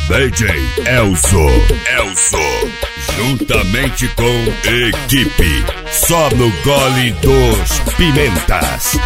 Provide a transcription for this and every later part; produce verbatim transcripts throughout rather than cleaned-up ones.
D J Elzo, Elzo, juntamente com equipe, só no Gole dos Pimentas.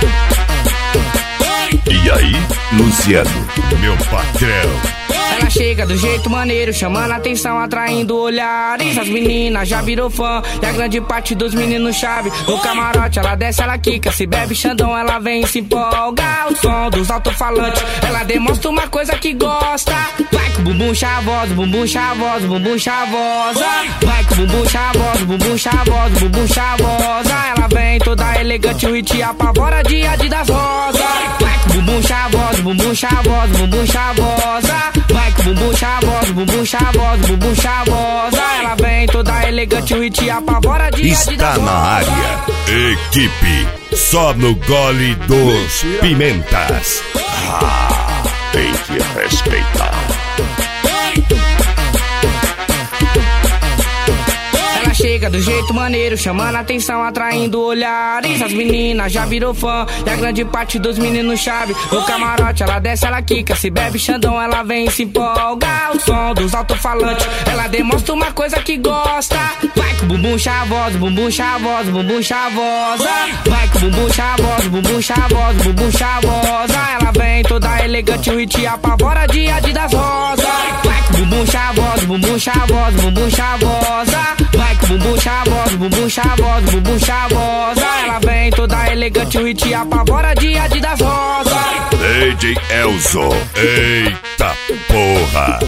E aí, Luciano, meu patrão? Ela chega do jeito maneiro, chamando a atenção, atraindo olhares. As meninas já virou fã e a grande parte dos meninos chave. No camarote ela desce, ela quica, se bebe Xandão, ela vem e se empolga. O som dos alto-falantes, ela demonstra uma coisa que gosta. Vai com o bumbum chavoso, bumbum chavoso, bumbum chavosa. Vai com o bumbum chavoso, bumbum chavoso, bumbum chavosa. Ela vem toda elegante, o hit apavora de Adidas rosa. Vai com o bumbum chavoso, bumbum chavoso, bumbum chavosa. Vai com o bumbum chavoso, bumbum chavoso, bumbum chavosa. Ela vem toda elegante, o hit apavora de Adidas rosa. Está na área, equipe, só no Gole dos Pimentas. Ah, tem que respeitar. Chega do jeito maneiro, chamando a atenção, atraindo olhares. As meninas já virou fã e a grande parte dos meninos chave. No camarote ela desce, ela quica, se bebe Xandão, ela vem e se empolga. O som dos alto-falantes, ela demonstra uma coisa que gosta. Vai com o bumbum chavoso, bumbum chavoso, bumbum chavosa. Vai com o bumbum chavoso, bumbum chavoso, bumbum chavosa. Ela vem toda elegante, o hit apavora de Adidas rosa. Vai com o bumbum chavoso, bumbum chavoso, bumbum chavosa. Vai com bumbum chavoso, bumbum chavoso, bumbum chavosa. Ela vem toda elegante, o hit apavora de Adidas rosa. D J Elzo, eita porra.